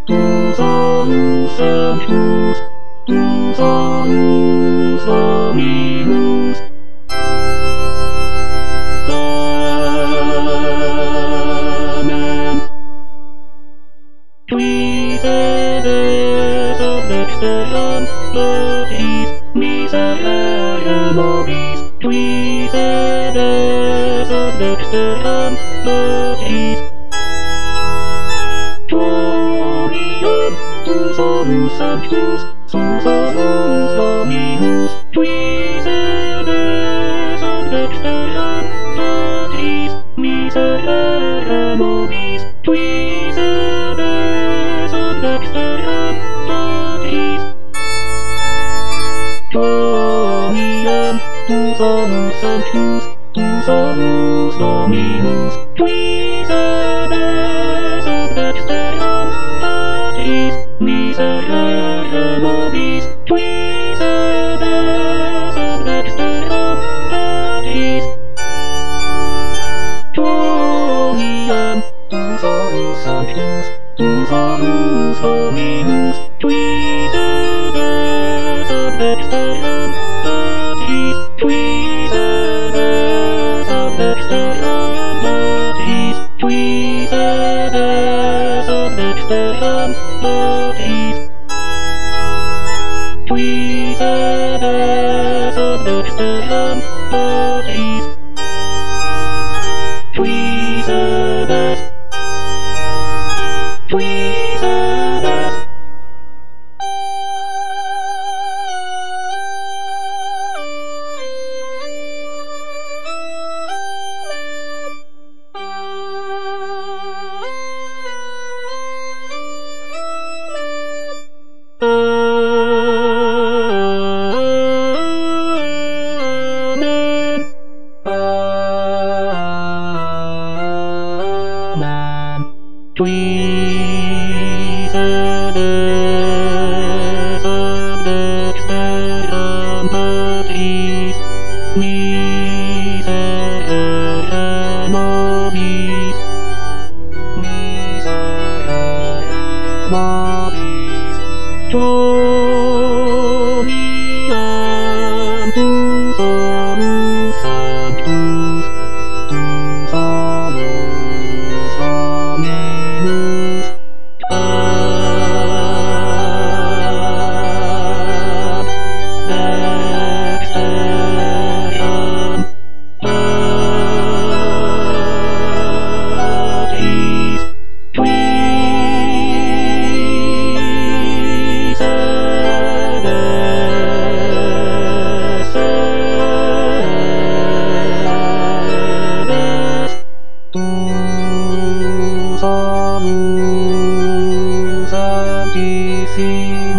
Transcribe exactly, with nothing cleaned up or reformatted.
Dos anos santos, dos anos dominus. Amen. Qui sedes ob dexteram Bovis, miserere nobis. Qui sedes ob dexteram Bovis. Gloriam, tus amus sanctus, sus amus dominus. Qui sedes ob dexteram Bovis, miserere nobis. Qui sedes ob dexteram Bovis. Gloriam, tus amus sanctus, tus amus dominus. Qui sedes ob dexteram Bovis, miserere nobis. Qui sedes ob dexteram Bovis. Gloriam, tus amus sanctus, tus amus dominus. Qui sedes ob dexteram Bovis. Qui sedes ob dexteram Bovis. Qui sedes ob dexteram Bovis. Qui sedes ob dexteram Bovis. Qui sedes, qui sedes. Amen. Amen. Qui sedes ob dexteram Bovis, miserere nobis. Miserere nobis. Gloriam, tus amus sanctus, tus amus dominus. Ab dexteram Bovis. Qui sedes, sedes. Tus amus sanctissimus.